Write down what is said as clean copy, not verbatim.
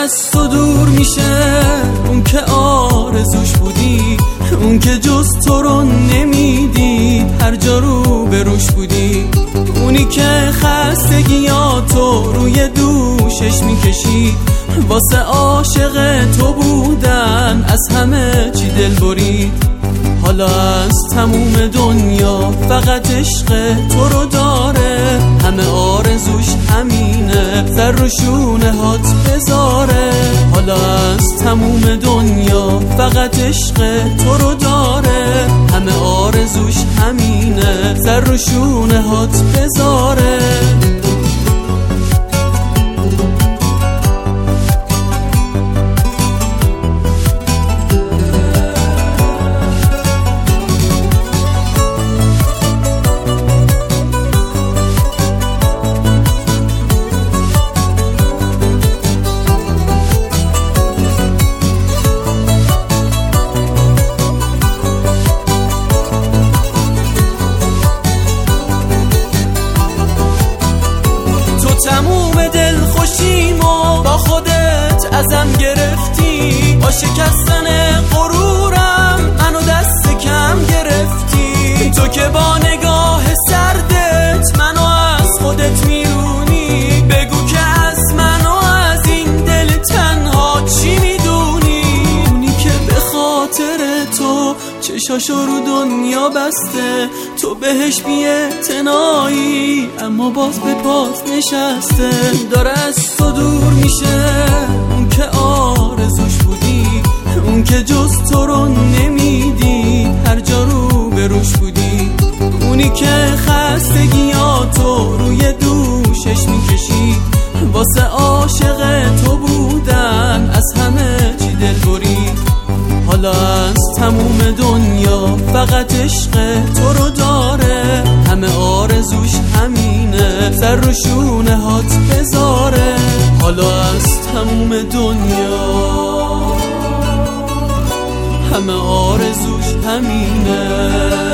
از تو دور میشه اون که آرزوش بودی، اون که جز تو رو نمیدید هر جا رو بروش بودی، اونی که خستگیاتو روی دوشش میکشید، واسه عاشق تو بودن از همه چی دل برید. حالا از تموم دنیا فقط عشق تو رو داره، همه آرزوش همینه سر رو شونه هات بذاره. حالا از تموم دنیا فقط عشق تو رو داره، همه آرزوش همینه سر رو شونه هات بذاره. تموم دل خوشیمو با خودت ازم گرفتی، با شکستن غرورم منو دست کم گرفتی. تو که با نگاه سردت منو از خودت میرونی، بگو که از منو از این دل تنها چی میدونی. اونی که به خاطر تو چشاشو رو دنیا بسته، تو بهش بی‌اعتنایی اما باز به پاس نشسته. داره از تو دور میشه اون که آرزوش بودی، اون که جز تو رو نمیدی هر جا رو بروش بودی، اونی که خستگیاتو روی دوشش میکشید، واسه عاشق تو بودن از همه چی دل برید. حالا از تموم دنیا فقط عشق تو رو داره، همه آرزوش همینه سر رو شونه هات بذاره. حالا از تموم دنیا همه آرزوش همینه